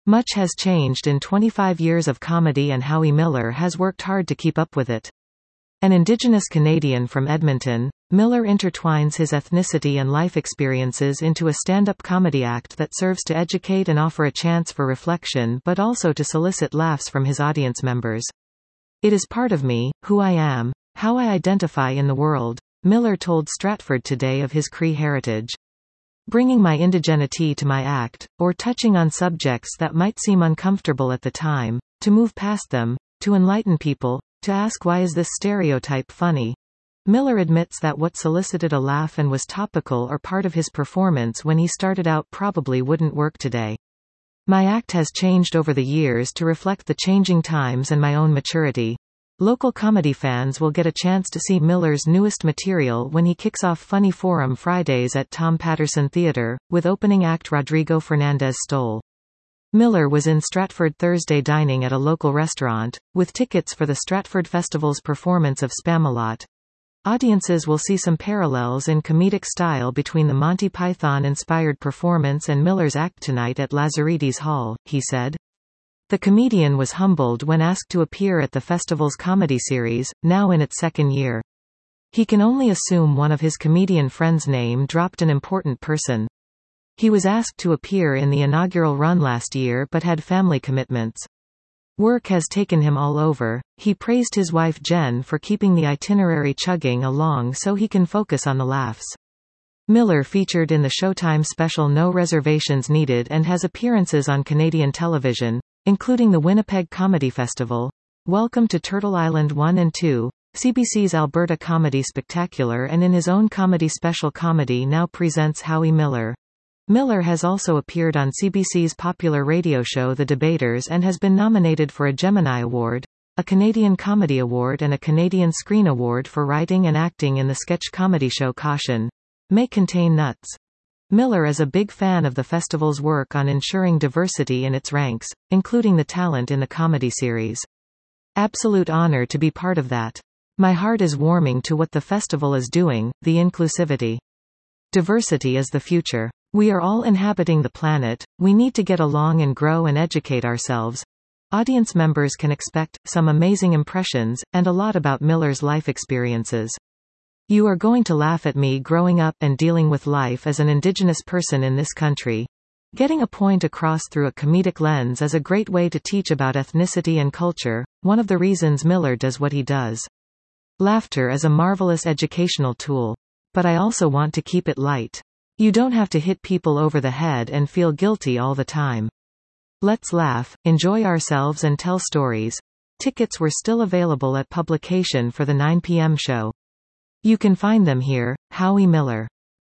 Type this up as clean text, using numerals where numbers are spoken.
Much has changed in 25 years of comedy and Howie Miller has worked hard to keep up with it. An Indigenous Canadian from Edmonton, Miller intertwines his ethnicity and life experiences into a stand-up comedy act that serves to educate and offer a chance for reflection but also to solicit laughs from his audience members. "It is part of me, who I am, how I identify in the world," Miller told Stratford Today of his Cree heritage. "Bringing my indigeneity to my act, or touching on subjects that might seem uncomfortable at the time, to move past them, to enlighten people, to ask why is this stereotype funny." Miller admits that what solicited a laugh and was topical or part of his performance when he started out probably wouldn't work today. "My act has changed over the years to reflect the changing times and my own maturity." Local comedy fans will get a chance to see Miller's newest material when he kicks off Funny Forum Fridays at Tom Patterson Theatre, with opening act Rodrigo Fernandez Stoll. Miller was in Stratford Thursday dining at a local restaurant, with tickets for the Stratford Festival's performance of Spamalot. Audiences will see some parallels in comedic style between the Monty Python-inspired performance and Miller's act tonight at Lazaridis Hall, he said. The comedian was humbled when asked to appear at the festival's comedy series, now in its second year. He can only assume one of his comedian friends' name dropped an important person. He was asked to appear in the inaugural run last year but had family commitments. Work has taken him all over. He praised his wife Jen for keeping the itinerary chugging along so he can focus on the laughs. Miller featured in the Showtime special No Reservations Needed and has appearances on Canadian television, including the Winnipeg Comedy Festival, Welcome to Turtle Island 1 and 2, CBC's Alberta Comedy Spectacular, and in his own comedy special Comedy Now presents Howie Miller. Miller has also appeared on CBC's popular radio show The Debaters and has been nominated for a Gemini Award, a Canadian Comedy Award and a Canadian Screen Award for writing and acting in the sketch comedy show Caution. May contain nuts. Miller is a big fan of the festival's work on ensuring diversity in its ranks, including the talent in the comedy series. "Absolute honor to be part of that. My heart is warming to what the festival is doing, the inclusivity. Diversity is the future. We are all inhabiting the planet, we need to get along and grow and educate ourselves." Audience members can expect some amazing impressions, and a lot about Miller's life experiences. "You are going to laugh at me growing up and dealing with life as an Indigenous person in this country. Getting a point across through a comedic lens is a great way to teach about ethnicity and culture, one of the reasons Miller does what he does. Laughter is a marvelous educational tool. But I also want to keep it light. You don't have to hit people over the head and feel guilty all the time. Let's laugh, enjoy ourselves and tell stories." Tickets were still available at publication for the 9 p.m. show. You can find them here. Howie Miller.